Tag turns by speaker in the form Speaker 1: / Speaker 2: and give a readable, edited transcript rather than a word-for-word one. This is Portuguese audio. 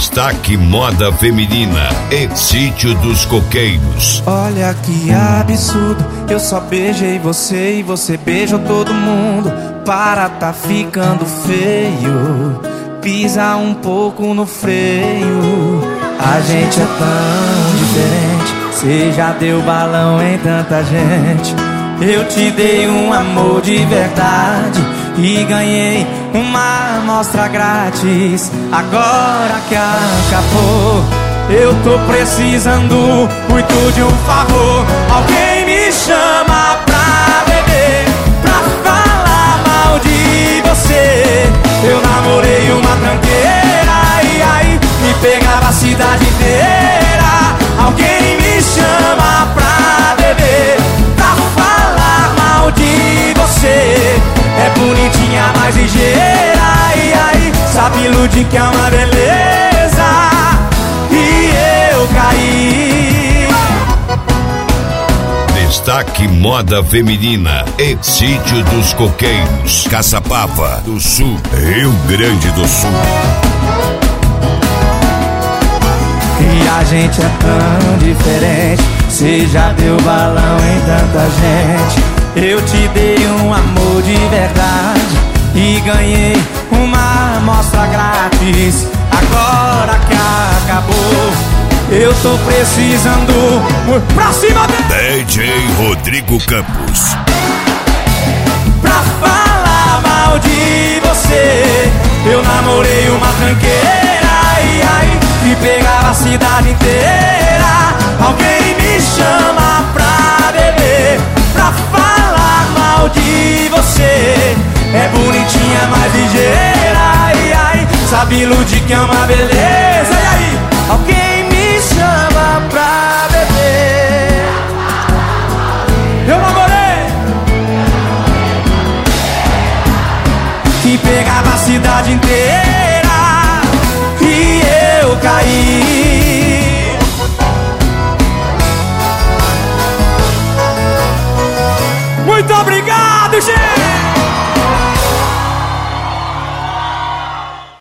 Speaker 1: Destaque Moda Feminina e Sítio dos Coqueiros.
Speaker 2: Olha que absurdo, eu só beijei você e você beijou todo mundo. Para, tá ficando feio, pisa um pouco no freio. A gente é tão diferente, cê já deu balão em tanta gente. Eu te dei um amor de verdade e ganhei uma amostra grátis. Agora que acabou, eu tô precisando muito de um favor. Alguém me chama pra beber, pra falar mal de você. Eu namorei uma tranqueira e aí me pegava a cidade inteira. Alguém me chama pra beber, pra falar mal de você. É bonitinha, mais ligeira, e aí sabe iludir que é uma beleza. E eu caí.
Speaker 1: Destaque Moda Feminina e Sítio dos Coqueiros, Caçapava do Sul, Rio Grande do Sul.
Speaker 2: E a gente é tão diferente, cê já deu balão em tanta gente. Eu te dei um amor de verdade e ganhei uma amostra grátis. Agora que acabou, eu tô precisando pra cima dele.
Speaker 1: DJ Rodrigo Campos.
Speaker 2: Pra falar mal de você. Eu namorei uma tranqueira e aí me pegava a cidade inteira. Alguém me chama pra beber, pra falar mal de você. É bonitinha, mais ligeira, e aí sabe iludir que é uma beleza. E aí, alguém me chama pra beber. Eu namorei, que pegava a cidade inteira, e eu caí.